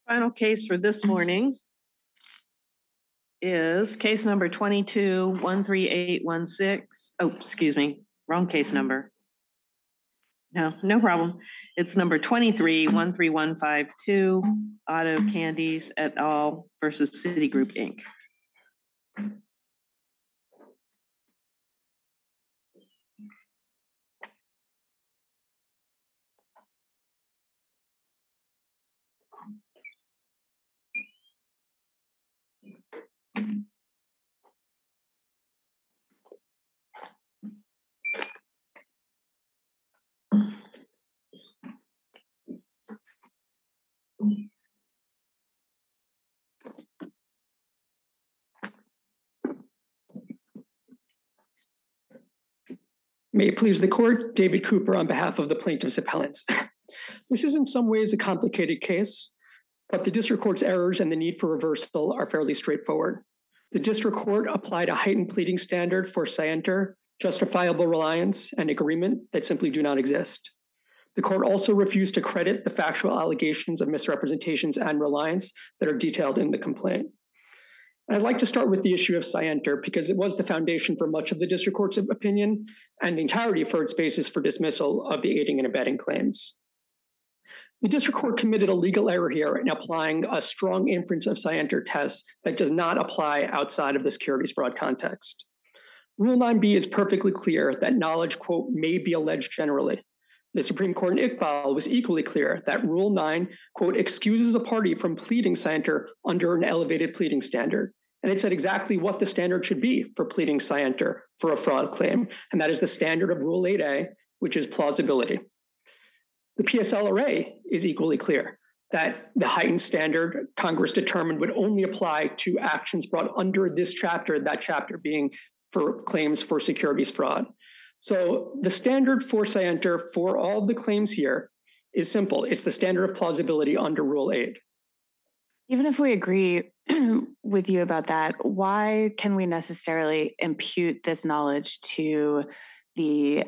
Final case for this morning is case number 22-13816. Oh, excuse me, wrong case number. No problem. It's number 23-13152, Auto Candies et al. Versus Citigroup Inc. May it please the court, David Cooper on behalf of the plaintiff's appellants. This is in some ways a complicated case, but the district court's errors and the need for reversal are fairly straightforward. The district court applied a heightened pleading standard for scienter, justifiable reliance, and agreement that simply do not exist. The court also refused to credit the factual allegations of misrepresentations and reliance that are detailed in the complaint. I'd like to start with the issue of scienter because it was the foundation for much of the district court's opinion and the entirety for its basis for dismissal of the aiding and abetting claims. The district court committed a legal error here in applying a strong inference of scienter test that does not apply outside of the securities fraud context. Rule 9b is perfectly clear that knowledge, quote, may be alleged generally. The Supreme Court in Iqbal was equally clear that Rule 9, quote, excuses a party from pleading scienter under an elevated pleading standard. And it said exactly what the standard should be for pleading scienter for a fraud claim. And that is the standard of Rule 8a, which is plausibility. The PSLRA is equally clear that the heightened standard Congress determined would only apply to actions brought under this chapter, that chapter being for claims for securities fraud. So the standard for scienter for all of the claims here is simple. It's the standard of plausibility under Rule 8. Even if we agree with you about that, why can we necessarily impute this knowledge to the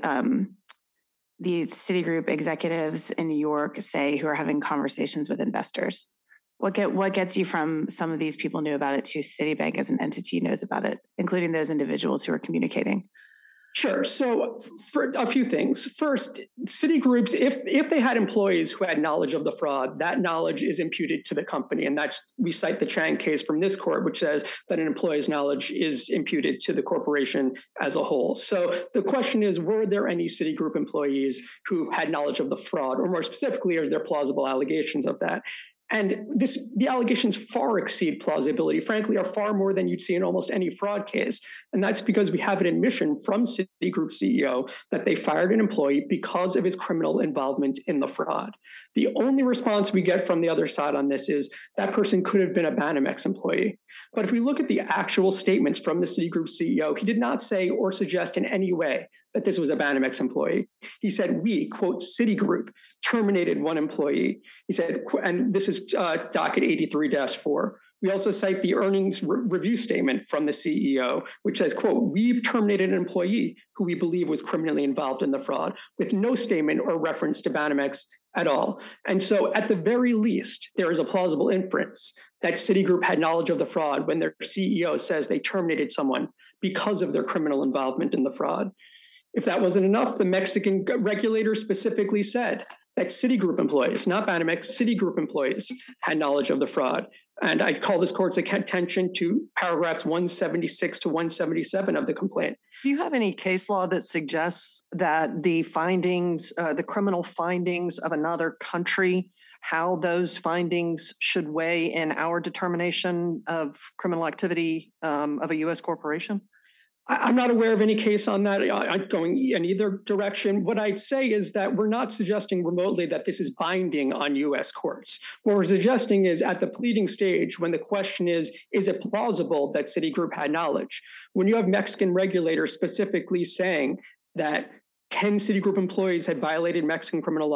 Citigroup executives in New York, say, who are having conversations with investors? What gets you from some of these people knew about it to Citibank as an entity knows about it, including those individuals who are communicating? Sure. So for a few things. First, Citigroups, if they had employees who had knowledge of the fraud, that knowledge is imputed to the company. And we cite the Chang case from this court, which says that an employee's knowledge is imputed to the corporation as a whole. So the question is, were there any Citigroup employees who had knowledge of the fraud? Or more specifically, are there plausible allegations of that? And the allegations far exceed plausibility, frankly, are far more than you'd see in almost any fraud case. And that's because we have an admission from Citigroup CEO that they fired an employee because of his criminal involvement in the fraud. The only response we get from the other side on this is that person could have been a Banamex employee. But if we look at the actual statements from the Citigroup CEO, he did not say or suggest in any way that this was a Banamex employee. He said, we, quote, Citigroup, terminated one employee. He said, and this is docket 83-4. We also cite the earnings review statement from the CEO, which says, quote, we've terminated an employee who we believe was criminally involved in the fraud, with no statement or reference to Banamex at all. And so at the very least, there is a plausible inference that Citigroup had knowledge of the fraud when their CEO says they terminated someone because of their criminal involvement in the fraud. If that wasn't enough, the Mexican regulator specifically said that Citigroup employees, not Banamex, Citigroup employees had knowledge of the fraud. And I call this court's attention to paragraphs 176 to 177 of the complaint. Do you have any case law that suggests that the findings, the criminal findings of another country, how those findings should weigh in our determination of criminal activity of a U.S. corporation? I'm not aware of any case on that going in either direction. What I'd say is that we're not suggesting remotely that this is binding on U.S. courts. What we're suggesting is at the pleading stage, when the question is it plausible that Citigroup had knowledge? When you have Mexican regulators specifically saying that 10 Citigroup employees had violated Mexican criminal law,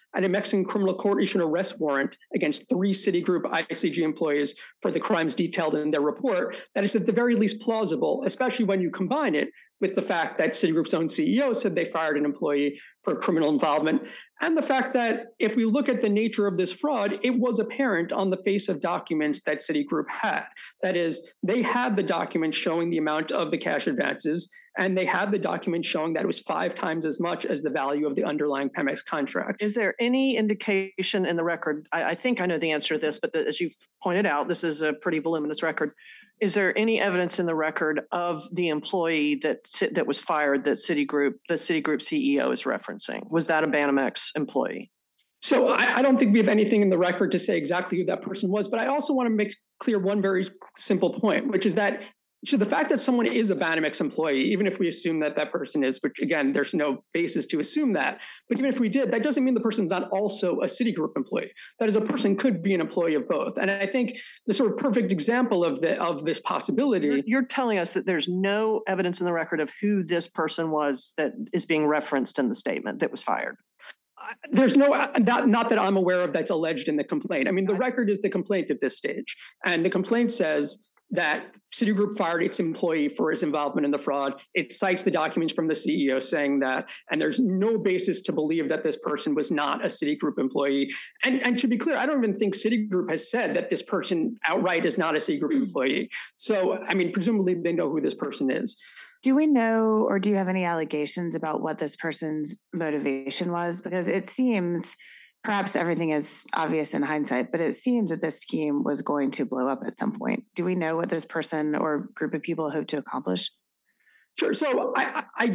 and a Mexican criminal court issued an arrest warrant against 3 Citigroup ICG employees for the crimes detailed in their report, that is at the very least plausible, especially when you combine it with the fact that Citigroup's own CEO said they fired an employee for criminal involvement, and the fact that if we look at the nature of this fraud, it was apparent on the face of documents that Citigroup had. That is, they had the documents showing the amount of the cash advances, and they had the document showing that it was 5 times as much as the value of the underlying Pemex contract. Is there any indication in the record? I think I know the answer to this, but as you've pointed out, this is a pretty voluminous record. Is there any evidence in the record of the employee that was fired that the Citigroup CEO is referencing? Was that a Banamex employee? So I don't think we have anything in the record to say exactly who that person was, but I also want to make clear one very simple point, which is that so the fact that someone is a Banamex employee, even if we assume that that person is, which again, there's no basis to assume that, but even if we did, that doesn't mean the person's not also a Citigroup employee. That is, a person could be an employee of both. And I think the sort of perfect example of this possibility. You're telling us that there's no evidence in the record of who this person was that is being referenced in the statement that was fired. There's not that I'm aware of that's alleged in the complaint. I mean, the record is the complaint at this stage. And the complaint says that Citigroup fired its employee for his involvement in the fraud. It cites the documents from the CEO saying that, and there's no basis to believe that this person was not a Citigroup employee. And to be clear, I don't even think Citigroup has said that this person outright is not a Citigroup employee. So, I mean, presumably they know who this person is. Do we know, or do you have any allegations about what this person's motivation was? Because it seems, perhaps everything is obvious in hindsight, but it seems that this scheme was going to blow up at some point. Do we know what this person or group of people hope to accomplish? Sure. So I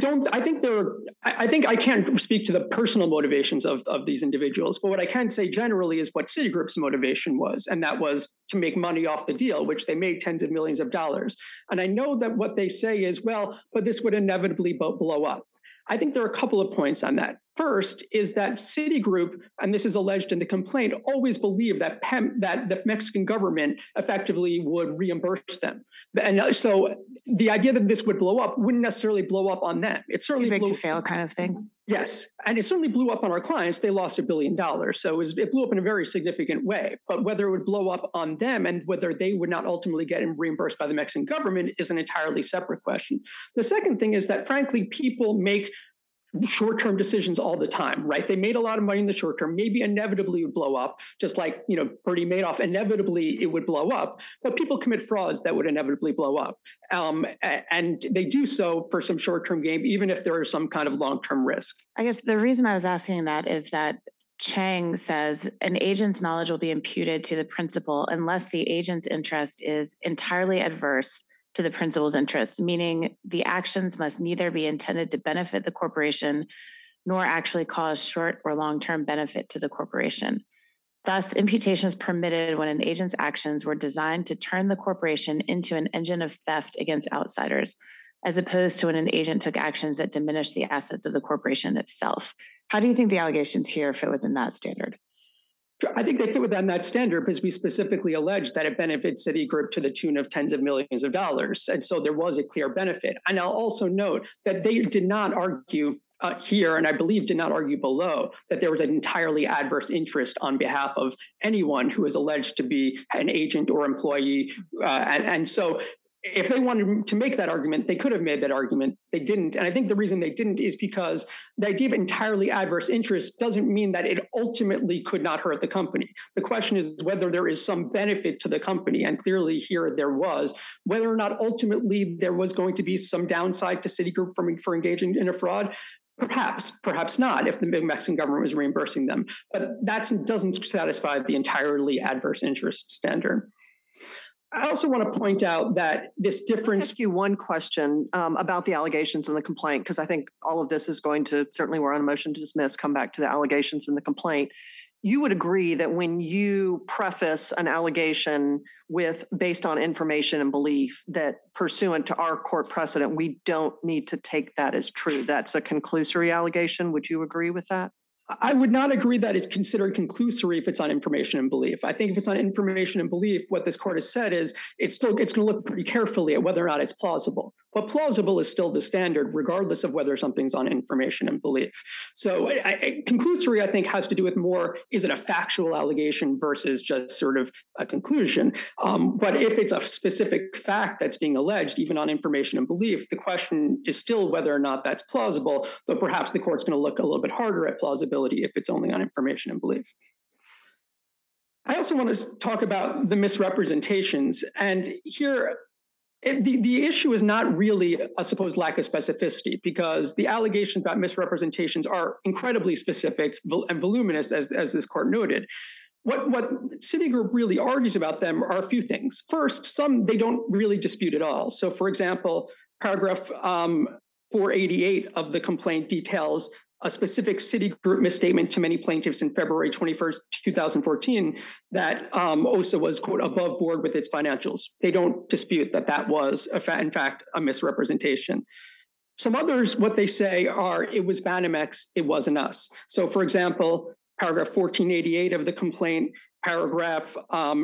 think I can't speak to the personal motivations of these individuals, but what I can say generally is what Citigroup's motivation was, and that was to make money off the deal, which they made tens of millions of dollars. And I know that what they say is, well, but this would inevitably blow up. I think there are a couple of points on that. First is that Citigroup, and this is alleged in the complaint, always believed that that the Mexican government effectively would reimburse them. And so the idea that this would blow up wouldn't necessarily blow up on them. It certainly too big to fail kind of thing. Yes. And it certainly blew up on our clients. They lost $1 billion. So it blew up in a very significant way. But whether it would blow up on them and whether they would not ultimately get reimbursed by the Mexican government is an entirely separate question. The second thing is that, frankly, people make short-term decisions all the time, right? They made a lot of money in the short term, maybe inevitably it would blow up, just like, Bernie Madoff, inevitably it would blow up, but people commit frauds that would inevitably blow up. And they do so for some short-term gain, even if there is some kind of long-term risk. I guess the reason I was asking that is that Chang says an agent's knowledge will be imputed to the principal unless the agent's interest is entirely adverse to the principal's interest, meaning the actions must neither be intended to benefit the corporation nor actually cause short or long-term benefit to the corporation. Thus, imputation is permitted when an agent's actions were designed to turn the corporation into an engine of theft against outsiders, as opposed to when an agent took actions that diminish the assets of the corporation itself. How do you think the allegations here fit within that standard? I think they fit within that standard because we specifically allege that it benefits Citigroup to the tune of tens of millions of dollars. And so there was a clear benefit. And I'll also note that they did not argue here, and I believe did not argue below, that there was an entirely adverse interest on behalf of anyone who is alleged to be an agent or employee. And so if they wanted to make that argument, they could have made that argument. They didn't. And I think the reason they didn't is because the idea of entirely adverse interest doesn't mean that it ultimately could not hurt the company. The question is whether there is some benefit to the company. And clearly here there was. Whether or not ultimately there was going to be some downside to Citigroup for engaging in a fraud, perhaps not if the Mexican government was reimbursing them. But that doesn't satisfy the entirely adverse interest standard. I also want to point out that this difference. I'll ask you one question about the allegations in the complaint, because I think all of this is going to, certainly we're on a motion to dismiss, come back to the allegations in the complaint. You would agree that when you preface an allegation with based on information and belief that pursuant to our court precedent, we don't need to take that as true. That's a conclusory allegation. Would you agree with that? I would not agree that it's considered conclusory if it's on information and belief. I think if it's on information and belief, what this court has said is it's going to look pretty carefully at whether or not it's plausible. But plausible is still the standard, regardless of whether something's on information and belief. So conclusory, I think, has to do with more, is it a factual allegation versus just sort of a conclusion? But if it's a specific fact that's being alleged, even on information and belief, the question is still whether or not that's plausible, though perhaps the court's going to look a little bit harder at plausibility if it's only on information and belief. I also want to talk about the misrepresentations. And here, the issue is not really a supposed lack of specificity, because the allegations about misrepresentations are incredibly specific and voluminous, as this court noted. What Citigroup really argues about them are a few things. First, some they don't really dispute at all. So, for example, paragraph 488 of the complaint details a specific Citigroup misstatement to many plaintiffs in February 21st, 2014, that OSA was, quote, above board with its financials. They don't dispute that that was, in fact, a misrepresentation. Some others, what they say are, it was Banamex, it wasn't us. So, for example, paragraph 1488 of the complaint, paragraph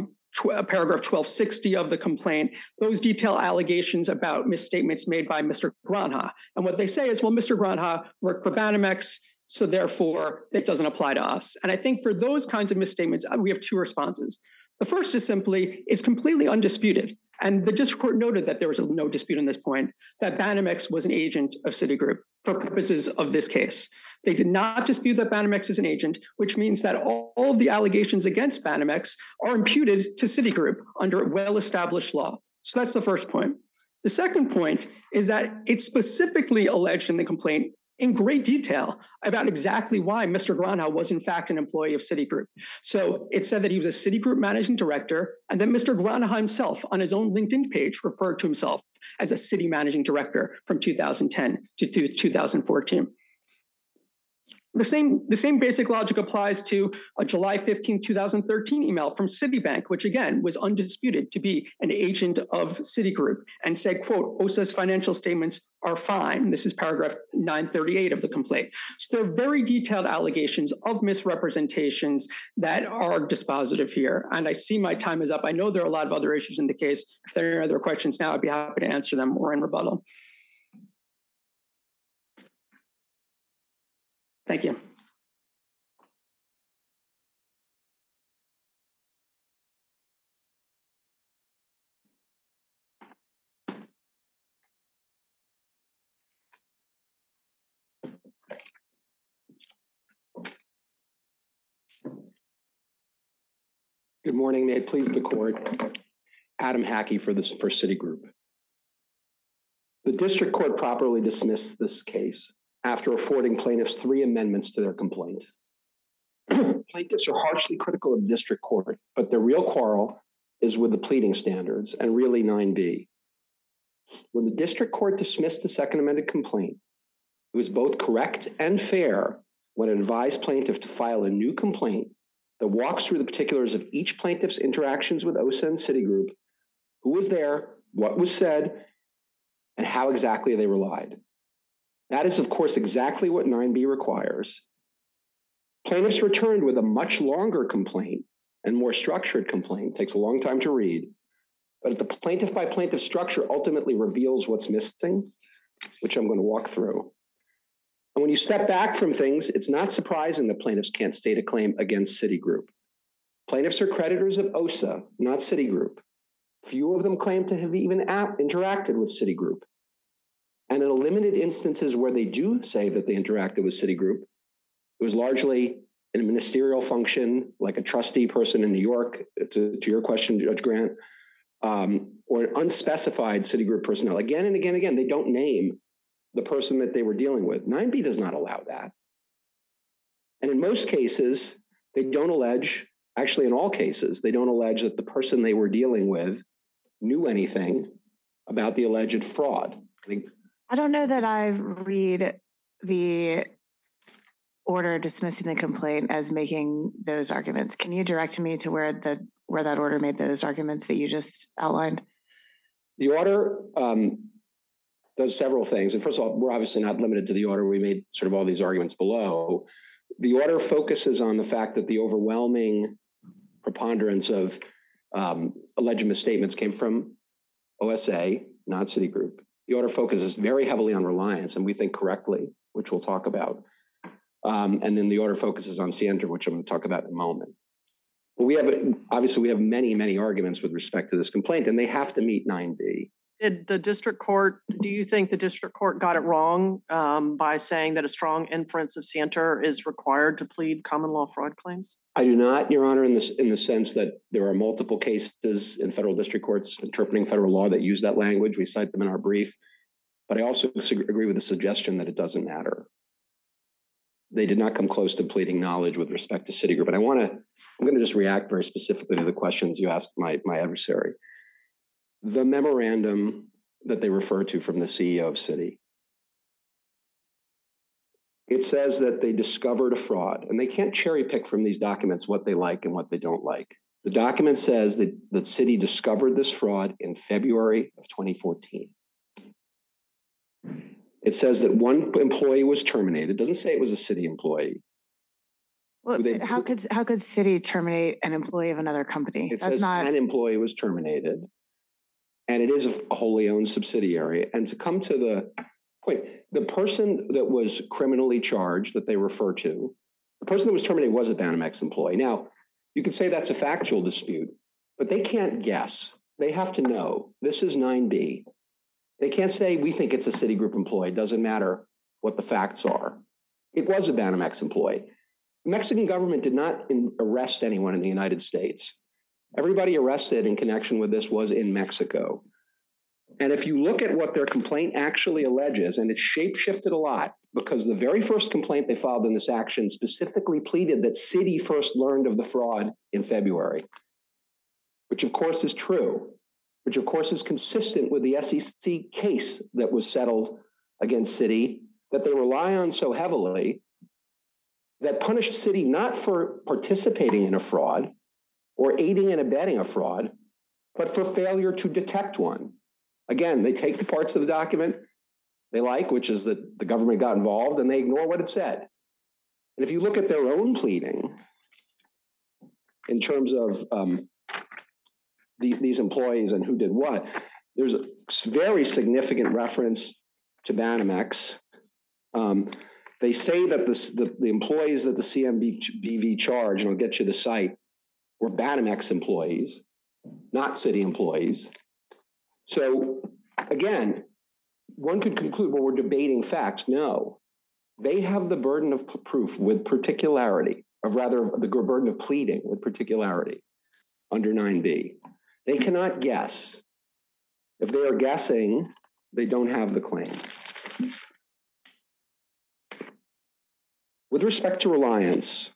1260 of the complaint, those detail allegations about misstatements made by Mr. Granha. And what they say is, well, Mr. Granha worked for Banamex, so therefore it doesn't apply to us. And I think for those kinds of misstatements, we have two responses. The first is simply, it's completely undisputed. And the district court noted that there was no dispute on this point, that Banamex was an agent of Citigroup for purposes of this case. They did not dispute that Banamex is an agent, which means that all of the allegations against Banamex are imputed to Citigroup under well-established law. So that's the first point. The second point is that it's specifically alleged in the complaint in great detail about exactly why Mr. Granha was in fact an employee of Citigroup. So it said that he was a Citigroup managing director, and then Mr. Granha himself on his own LinkedIn page referred to himself as a Citi managing director from 2010 to 2014. The same basic logic applies to a July 15, 2013 email from Citibank, which again was undisputed to be an agent of Citigroup, and said, quote, OSA's financial statements are fine. This is paragraph 938 of the complaint. So there are very detailed allegations of misrepresentations that are dispositive here. And I see my time is up. I know there are a lot of other issues in the case. If there are other questions now, I'd be happy to answer them or in rebuttal. Thank you. Good morning. May it please the court. Adam Hackey for Citigroup. The district court properly dismissed this case after affording plaintiffs 3 amendments to their complaint. Plaintiffs are harshly critical of district court, but their real quarrel is with the pleading standards and really 9B. When the district court dismissed the second amended complaint, it was both correct and fair when it advised plaintiff to file a new complaint that walks through the particulars of each plaintiff's interactions with OSA and Citigroup, who was there, what was said, and how exactly they relied. That is, of course, exactly what 9B requires. Plaintiffs returned with a much longer complaint and more structured complaint. It takes a long time to read. But the plaintiff by plaintiff structure ultimately reveals what's missing, which I'm going to walk through. And when you step back from things, it's not surprising that plaintiffs can't state a claim against Citigroup. Plaintiffs are creditors of OSA, not Citigroup. Few of them claim to have even interacted with Citigroup. And in the limited instances where they do say that they interacted with Citigroup, it was largely in a ministerial function, like a trustee person in New York, to your question, Judge Grant, or an unspecified Citigroup personnel. Again and again and again, they don't name the person that they were dealing with. 9B does not allow that. And in most cases, they don't allege, actually in all cases, they don't allege that the person they were dealing with knew anything about the alleged fraud. I don't know that I read the order dismissing the complaint as making those arguments. Can you direct me to where that order made those arguments that you just outlined? The order does several things. And first of all, we're obviously not limited to the order. We made sort of all these arguments below. The order focuses on the fact that the overwhelming preponderance of alleged misstatements came from OSA, not Citigroup. The order focuses very heavily on Reliance, and we think correctly, which we'll talk about. And then the order focuses on Sienta, which I'm going to talk about in a moment. But we have many, many arguments with respect to this complaint, and they have to meet 9B. Do you think the district court got it wrong by saying that a strong inference of Sienta is required to plead common law fraud claims? I do not, Your Honor, in the sense that there are multiple cases in federal district courts interpreting federal law that use that language. We cite them in our brief. But I also agree with the suggestion that it doesn't matter. They did not come close to pleading knowledge with respect to Citigroup. And I'm going to just react very specifically to the questions you asked my adversary. The memorandum that they refer to from the CEO of Citi, it says that they discovered a fraud, and they can't cherry pick from these documents what they like and what they don't like. The document says that Citi discovered this fraud in February of 2014. It says that one employee was terminated. It doesn't say it was a Citi employee. Well, how could Citi terminate an employee of another company? It says an employee was terminated, and it is a wholly owned subsidiary. And to come to the point, the person that was criminally charged that they refer to, the person that was terminated was a Banamex employee. Now, you could say that's a factual dispute, but they can't guess. They have to know. This is 9B. They can't say, we think it's a Citigroup employee. It doesn't matter what the facts are. It was a Banamex employee. The Mexican government did not arrest anyone in the United States. Everybody arrested in connection with this was in Mexico. And if you look at what their complaint actually alleges, and it's shape-shifted a lot, because the very first complaint they filed in this action specifically pleaded that Citi first learned of the fraud in February, which of course is true, which of course is consistent with the SEC case that was settled against Citi that they rely on so heavily, that punished Citi not for participating in a fraud or aiding and abetting a fraud, but for failure to detect one. Again, they take the parts of the document they like, which is that the government got involved, and they ignore what it said. And if you look at their own pleading in terms of these employees and who did what, there's a very significant reference to Banamex. They say that the employees that the CMBV charged, and I'll get you the site, were Banamex employees, not Citi employees. So again, one could conclude, well, we're debating facts. No, they have the burden of proof with particularity, the burden of pleading with particularity under 9B. They cannot guess. If they are guessing, they don't have the claim. With respect to Reliance,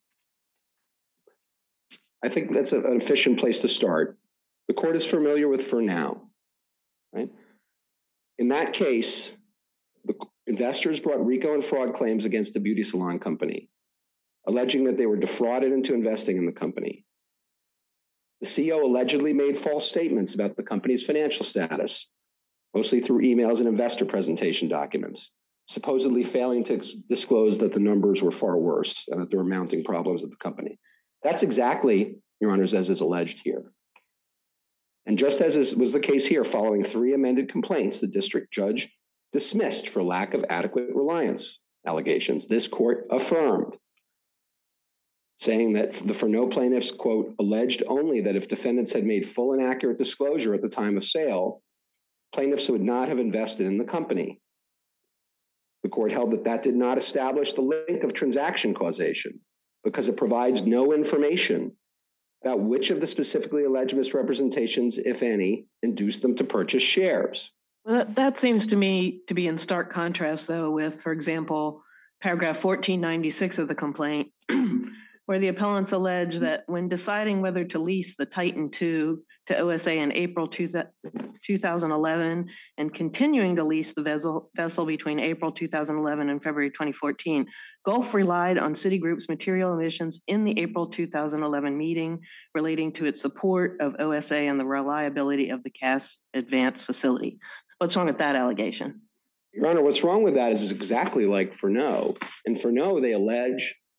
I think that's an efficient place to start. The court is familiar with FirNow, right? In that case, the investors brought RICO and fraud claims against a beauty salon company, alleging that they were defrauded into investing in the company. The CEO allegedly made false statements about the company's financial status, mostly through emails and investor presentation documents, supposedly failing to disclose that the numbers were far worse and that there were mounting problems at the company. That's exactly, Your Honors, as is alleged here. And just as was the case here, following 3 amended complaints, the district judge dismissed for lack of adequate reliance allegations. This court affirmed, saying that the FirNow plaintiffs, quote, alleged only that if defendants had made full and accurate disclosure at the time of sale, plaintiffs would not have invested in the company. The court held that did not establish the link of transaction causation because it provides no information about which of the specifically alleged misrepresentations, if any, induced them to purchase shares. Well, that seems to me to be in stark contrast, though, with, for example, paragraph 1496 of the complaint, where the appellants allege that when deciding whether to lease the Titan II to OSA in April 2011 and continuing to lease the vessel between April 2011 and February 2014, Gulf relied on Citigroup's material emissions in the April 2011 meeting relating to its support of OSA and the reliability of the cash advance facility. What's wrong with that allegation? Your Honor, what's wrong with that is exactly like FirNow. In FirNow, they allege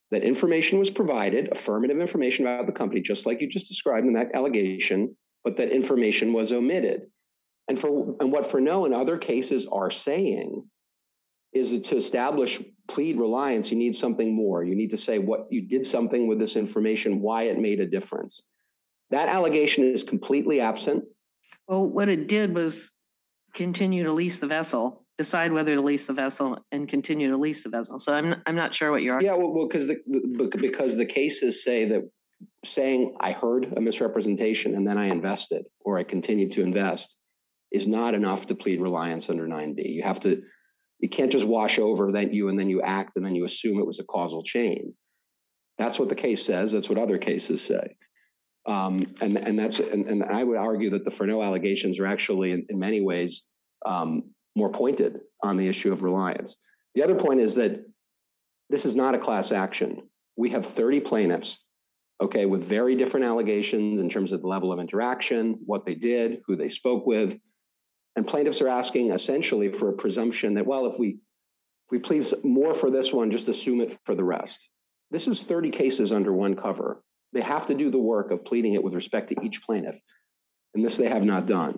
that information was provided, affirmative information about the company, just like you just described in that allegation, but that information was omitted. And what Furneaux and other cases are saying is that to establish plead reliance, you need something more. You need to say what you did something with this information, why it made a difference. That allegation is completely absent. Well, what it did was continue to lease the vessel, decide whether to lease the vessel, and continue to lease the vessel. So I'm not sure what you're arguing. Yeah, well, because the cases say that saying I heard a misrepresentation and then I invested or I continued to invest is not enough to plead reliance under 9B. You can't just wash over that and then you act and then you assume it was a causal chain. That's what the case says. That's what other cases say. And I would argue that the Furneaux allegations are actually in many ways more pointed on the issue of reliance. The other point is that this is not a class action. We have 30 plaintiffs, okay, with very different allegations in terms of the level of interaction, what they did, who they spoke with. And plaintiffs are asking essentially for a presumption that, well, if we plead more for this one, just assume it for the rest. This is 30 cases under one cover. They have to do the work of pleading it with respect to each plaintiff. And this they have not done.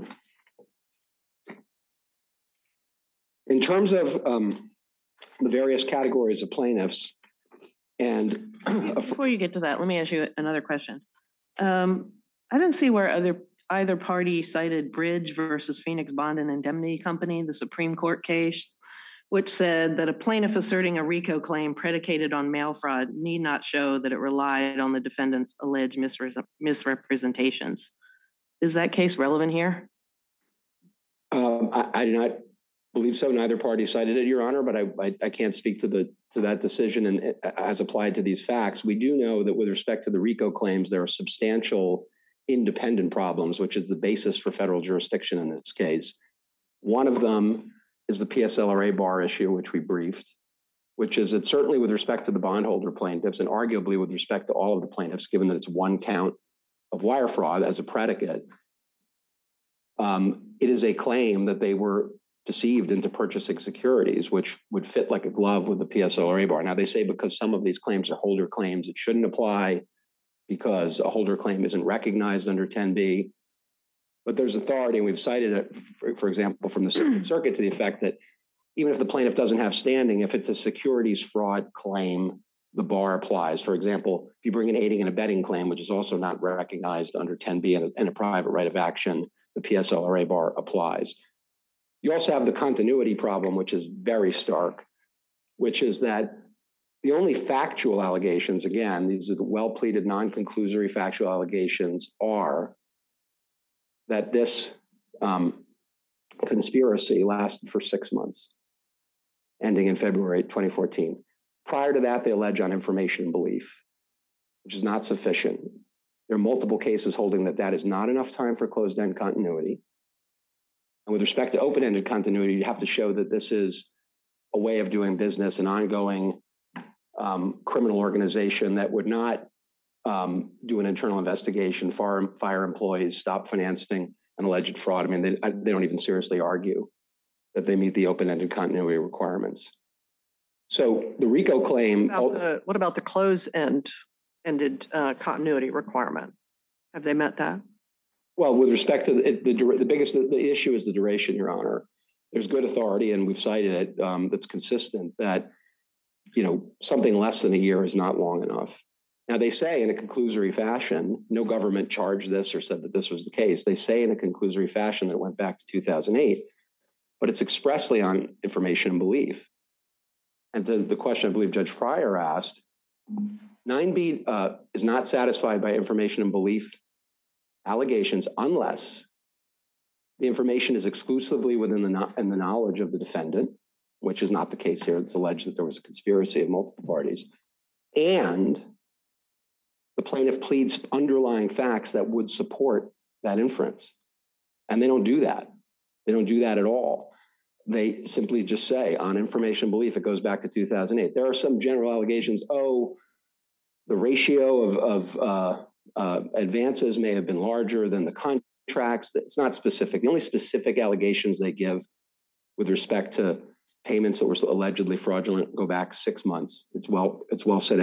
In terms of the various categories of plaintiffs, and before you get to that, let me ask you another question. I didn't see where either party cited Bridge versus Phoenix Bond and Indemnity Company, the Supreme Court case, which said that a plaintiff asserting a RICO claim predicated on mail fraud need not show that it relied on the defendant's alleged misrepresentations. Is that case relevant here? I do not believe so. Neither party cited it, Your Honor, but I can't speak to that decision and as applied to these facts. We do know that with respect to the RICO claims, there are substantial independent problems, which is the basis for federal jurisdiction in this case. One of them is the PSLRA bar issue, which we briefed, which is that certainly with respect to the bondholder plaintiffs and arguably with respect to all of the plaintiffs, given that it's one count of wire fraud as a predicate, it is a claim that they were deceived into purchasing securities, which would fit like a glove with the PSLRA bar. Now, they say because some of these claims are holder claims, it shouldn't apply because a holder claim isn't recognized under 10B. But there's authority, and we've cited it, for example, from the Circuit to the effect that even if the plaintiff doesn't have standing, if it's a securities fraud claim, the bar applies. For example, if you bring an aiding and abetting claim, which is also not recognized under 10B and a private right of action, the PSLRA bar applies. You also have the continuity problem, which is very stark, which is that the only factual allegations, again, these are the well-pleaded, non-conclusory factual allegations, are that this conspiracy lasted for 6 months, ending in February 2014. Prior to that, they allege on information and belief, which is not sufficient. There are multiple cases holding that that is not enough time for closed-end continuity. And with respect to open-ended continuity, you have to show that this is a way of doing business, an ongoing criminal organization that would not do an internal investigation, fire employees, stop financing an alleged fraud. I mean, they don't even seriously argue that they meet the open-ended continuity requirements. So the RICO claim. What about the close-ended continuity requirement? Have they met that? Well, with respect to the issue is the duration, Your Honor. There's good authority, and we've cited it, that's consistent that, something less than a year is not long enough. Now, they say in a conclusory fashion, no government charged this or said that this was the case. They say in a conclusory fashion that it went back to 2008, but it's expressly on information and belief. And to the question I believe Judge Fryer asked, 9B is not satisfied by information and belief allegations unless the information is exclusively within the knowledge of the defendant, which is not the case here. It's alleged that there was a conspiracy of multiple parties, and the plaintiff pleads underlying facts that would support that inference. And they don't do that. They don't do that at all. They simply just say on information belief, it goes back to 2008. There are some general allegations. The ratio of advances may have been larger than the contracts. It's not specific. The only specific allegations they give with respect to payments that were allegedly fraudulent go back 6 months. It's well set out in our brief.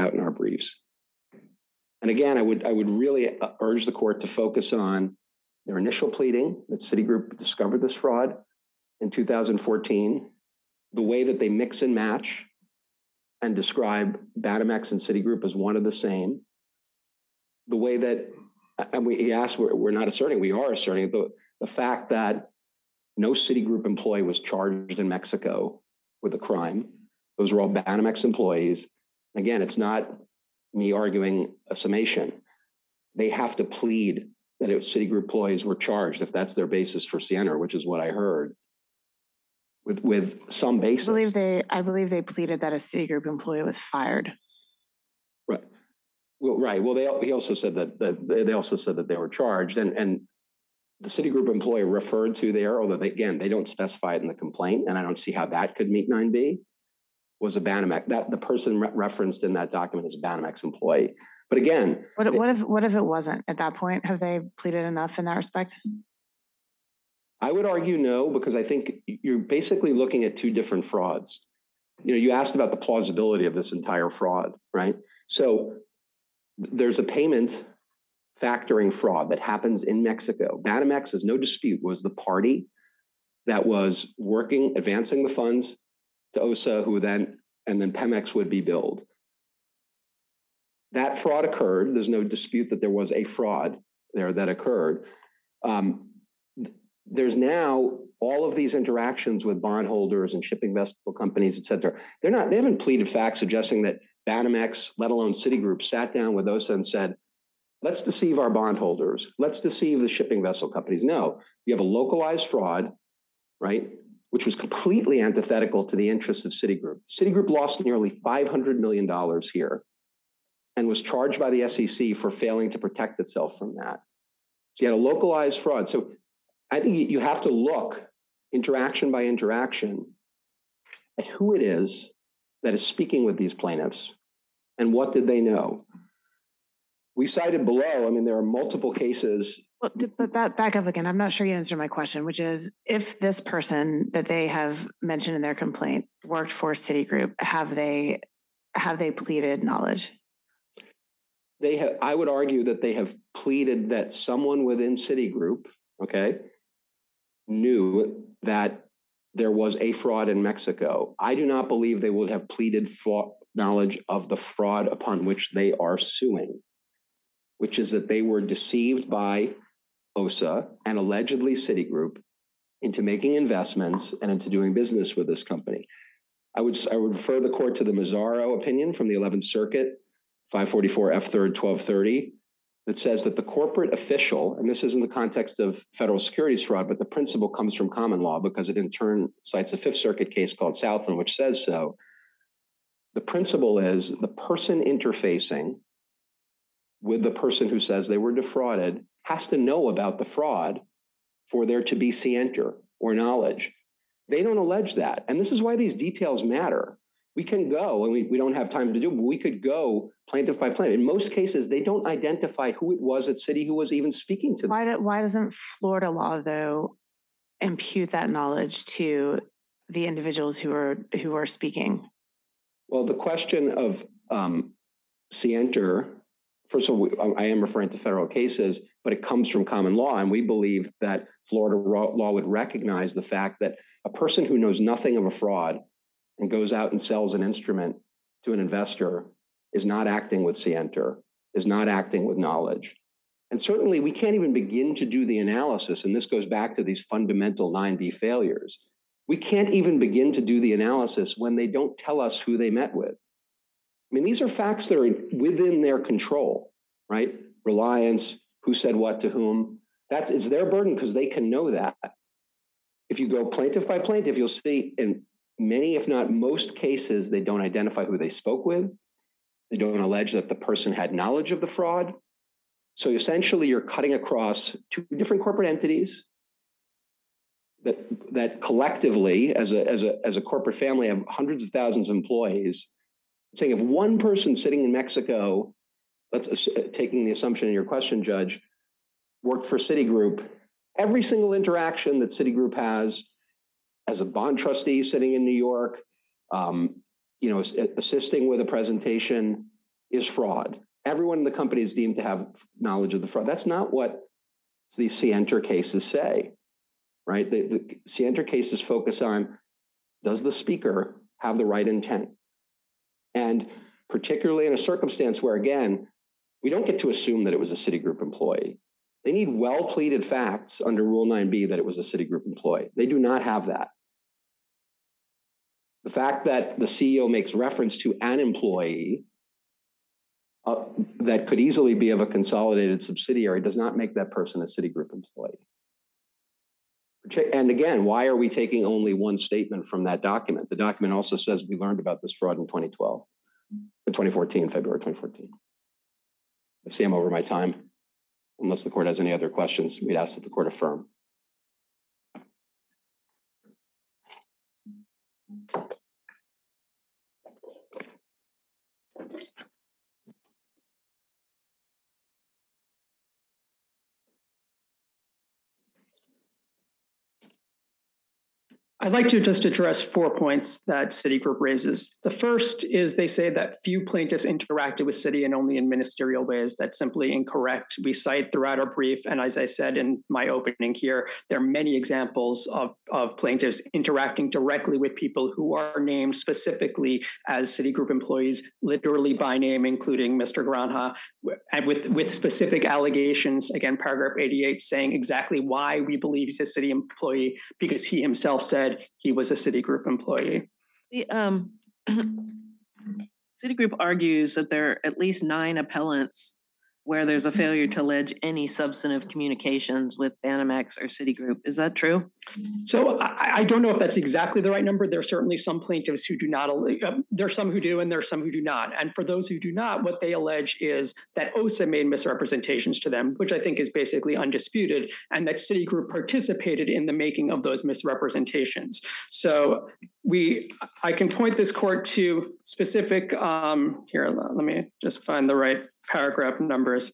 briefs. And again, I would really urge the court to focus on their initial pleading that Citigroup discovered this fraud in 2014, the way that they mix and match and describe Banamex and Citigroup as one of the same, the way that, and he asked, we're not asserting, we are asserting the fact that no Citigroup employee was charged in Mexico with a crime. Those were all Banamex employees. Again, it's not me arguing a summation. They have to plead that Citigroup employees were charged if that's their basis for Sienner, which is what I heard, with some basis. I believe they pleaded that a Citigroup employee was fired. Right. Well, right. Well, he also said that they also said that they were charged, and the Citigroup employee referred to there, although they don't specify it in the complaint, and I don't see how that could meet 9B, was a Banamex. That the person referenced in that document is a Banamex employee. But again, what if it wasn't at that point? Have they pleaded enough in that respect? I would argue no, because I think you're basically looking at two different frauds. You asked about the plausibility of this entire fraud, right? So there's a payment factoring fraud that happens in Mexico. Banamex, there's no dispute, was the party that was advancing the funds to OSA, and then Pemex would be billed. That fraud occurred. There's no dispute that there was a fraud there that occurred. There's now all of these interactions with bondholders and shipping vessel companies, et cetera. They haven't pleaded facts suggesting that Banamex, let alone Citigroup, sat down with OSA and said, let's deceive our bondholders. Let's deceive the shipping vessel companies. No, you have a localized fraud, right, which was completely antithetical to the interests of Citigroup. Citigroup lost nearly $500 million here and was charged by the SEC for failing to protect itself from that. So you had a localized fraud. So I think you have to look interaction by interaction at who it is that is speaking with these plaintiffs and what did they know. We cited below, there are multiple cases. But back up again. I'm not sure you answered my question, which is if this person that they have mentioned in their complaint worked for Citigroup, have they pleaded knowledge? They have. I would argue that they have pleaded that someone within Citigroup, knew that there was a fraud in Mexico. I do not believe they would have pleaded knowledge of the fraud upon which they are suing, which is that they were deceived by OSA and allegedly Citigroup into making investments and into doing business with this company. I would refer the court to the Mazzaro opinion from the 11th Circuit, 544 F3rd 1230, that says that the corporate official, and this is in the context of federal securities fraud, but the principle comes from common law because it in turn cites a 5th Circuit case called Southland, which says so. The principle is the person interfacing with the person who says they were defrauded has to know about the fraud for there to be scienter or knowledge. They don't allege that. And this is why these details matter. We can go, and we don't have time to do, but we could go plaintiff by plaintiff. In most cases, they don't identify who it was at Citi who was even speaking to them. Why doesn't Florida law, though, impute that knowledge to the individuals who are speaking? Well, the question of scienter, first of all, I am referring to federal cases, but it comes from common law. And we believe that Florida law would recognize the fact that a person who knows nothing of a fraud and goes out and sells an instrument to an investor is not acting with scienter, is not acting with knowledge. And certainly we can't even begin to do the analysis, and this goes back to these fundamental 9B failures. We can't even begin to do the analysis when they don't tell us who they met with. These are facts that are within their control, right? Reliance, who said what to whom. That is their burden because they can know that. If you go plaintiff by plaintiff, you'll see in many, if not most cases, they don't identify who they spoke with. They don't allege that the person had knowledge of the fraud. So essentially, you're cutting across two different corporate entities that collectively, as a corporate family, have hundreds of thousands of employees. Saying if one person sitting in Mexico, taking the assumption in your question, Judge, worked for Citigroup, every single interaction that Citigroup has as a bond trustee sitting in New York, assisting with a presentation, is fraud. Everyone in the company is deemed to have knowledge of the fraud. That's not what the Sienter cases say, right? The Sienter cases focus on, does the speaker have the right intent? And particularly in a circumstance where, again, we don't get to assume that it was a Citigroup employee. They need well-pleaded facts under Rule 9b that it was a Citigroup employee. They do not have that. The fact that the CEO makes reference to an employee that could easily be of a consolidated subsidiary does not make that person a Citigroup employee. And again, why are we taking only one statement from that document? The document also says we learned about this fraud in 2014, February 2014. I see I'm over my time. Unless the court has any other questions, we'd ask that the court affirm. I'd like to just address 4 points that Citigroup raises. The first is they say that few plaintiffs interacted with Citi and only in ministerial ways. That's simply incorrect. We cite throughout our brief, and as I said in my opening here, there are many examples of plaintiffs interacting directly with people who are named specifically as Citigroup employees, literally by name, including Mr. Granha, and with specific allegations, again, paragraph 88, saying exactly why we believe he's a Citi employee, because he himself said he was a Citigroup employee. The Citigroup argues that there are at least 9 appellants where there's a failure to allege any substantive communications with Banamex or Citigroup. Is that true? So I don't know if that's exactly the right number. There are certainly some plaintiffs who do not. There are some who do, and there are some who do not. And for those who do not, what they allege is that OSA made misrepresentations to them, which I think is basically undisputed, and that Citigroup participated in the making of those misrepresentations. So I can point this court to specific, here, let me just find the right paragraph numbers.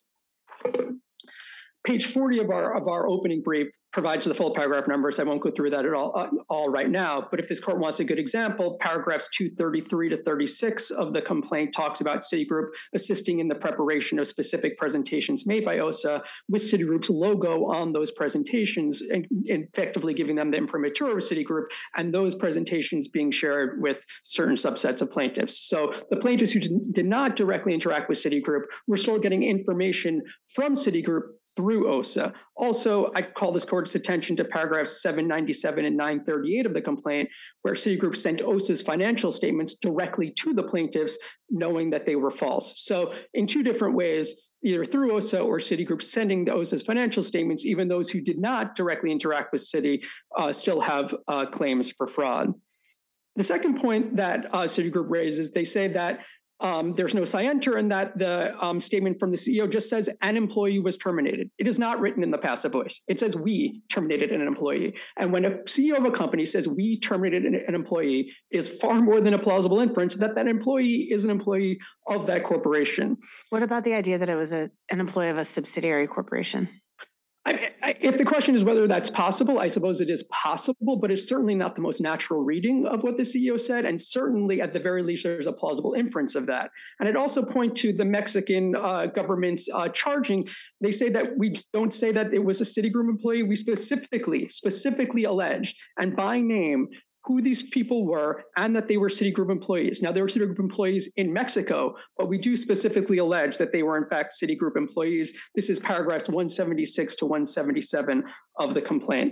Page 40 of our opening brief provides the full paragraph numbers. I won't go through that at all right now, but if this court wants a good example, paragraphs 233 to 36 of the complaint talks about Citigroup assisting in the preparation of specific presentations made by OSA with Citigroup's logo on those presentations and effectively giving them the imprimatur of Citigroup, and those presentations being shared with certain subsets of plaintiffs. So the plaintiffs who did not directly interact with Citigroup were still getting information from Citigroup through OSA. Also, I call this court's attention to paragraphs 797 and 938 of the complaint, where Citigroup sent OSA's financial statements directly to the plaintiffs, knowing that they were false. So in 2 different ways, either through OSA or Citigroup sending the OSA's financial statements, even those who did not directly interact with Citi still have claims for fraud. The second point that Citigroup raises, they say that there's no scienter, and that the statement from the CEO just says an employee was terminated. It is not written in the passive voice. It says we terminated an employee. And when a CEO of a company says we terminated an employee, is far more than a plausible inference that that employee is an employee of that corporation. What about the idea that it was an employee of a subsidiary corporation? If the question is whether that's possible, I suppose it is possible, but it's certainly not the most natural reading of what the CEO said. And certainly, at the very least, there's a plausible inference of that. And I'd also point to the Mexican government's charging. They say that we don't say that it was a Citigroup employee. We specifically alleged, and by name, who these people were and that they were Citigroup employees. Now, they were Citigroup employees in Mexico, but we do specifically allege that they were, in fact, Citigroup employees. This is paragraphs 176 to 177 of the complaint.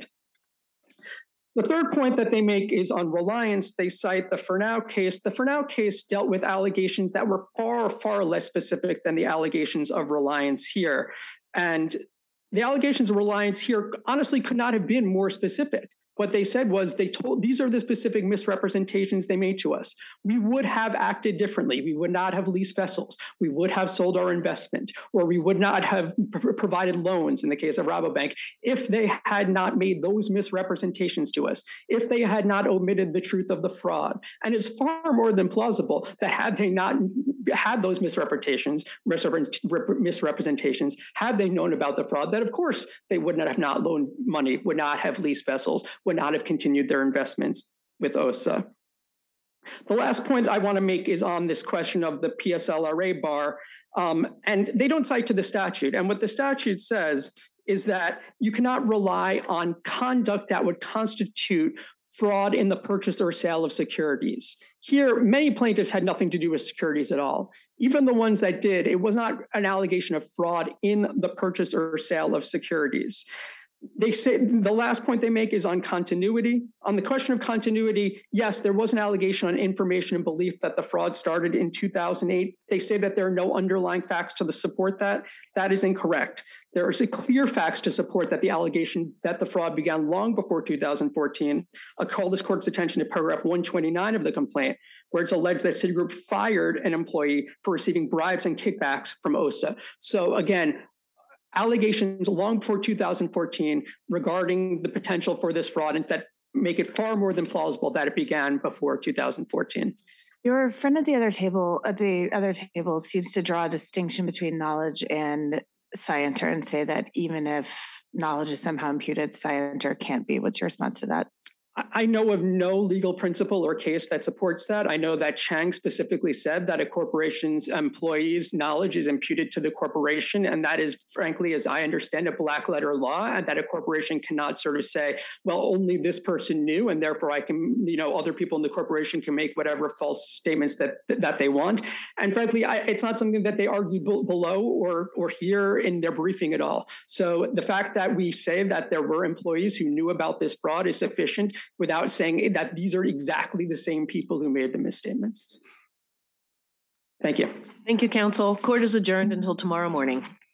The third point that they make is on reliance. They cite the Fernau case. The Fernau case dealt with allegations that were far, far less specific than the allegations of reliance here. And the allegations of reliance here honestly could not have been more specific. What they said was these are the specific misrepresentations they made to us. We would have acted differently. We would not have leased vessels. We would have sold our investment, or we would not have provided loans in the case of Rabobank if they had not made those misrepresentations to us, if they had not omitted the truth of the fraud. And it's far more than plausible that had they not had those misrepresentations, had they known about the fraud, that of course they would not have not loaned money, would not have leased vessels, would not have continued their investments with OSA. The last point I want to make is on this question of the PSLRA bar. And they don't cite to the statute. And what the statute says is that you cannot rely on conduct that would constitute fraud in the purchase or sale of securities. Here, many plaintiffs had nothing to do with securities at all. Even the ones that did, it was not an allegation of fraud in the purchase or sale of securities. They say the last point they make is on continuity. On the question of continuity, yes, there was an allegation on information and belief that the fraud started in 2008. They say that there are no underlying facts to support that. That is incorrect. There is a clear facts to support that the allegation that the fraud began long before 2014. I'll call this court's attention to paragraph 129 of the complaint, where it's alleged that Citigroup fired an employee for receiving bribes and kickbacks from OSA. So again, allegations long before 2014 regarding the potential for this fraud and that make it far more than plausible that it began before 2014. Your friend at the other table seems to draw a distinction between knowledge and scienter and say that even if knowledge is somehow imputed, scienter can't be. What's your response to that? I know of no legal principle or case that supports that. I know that Chang specifically said that a corporation's employees' knowledge is imputed to the corporation. And that is, frankly, as I understand it, black letter law, and that a corporation cannot sort of say, well, only this person knew, and therefore I can, other people in the corporation can make whatever false statements that they want. And frankly, it's not something that they argue below or here in their briefing at all. So the fact that we say that there were employees who knew about this fraud is sufficient without saying that these are exactly the same people who made the misstatements. Thank you. Thank you, counsel. Court is adjourned until tomorrow morning.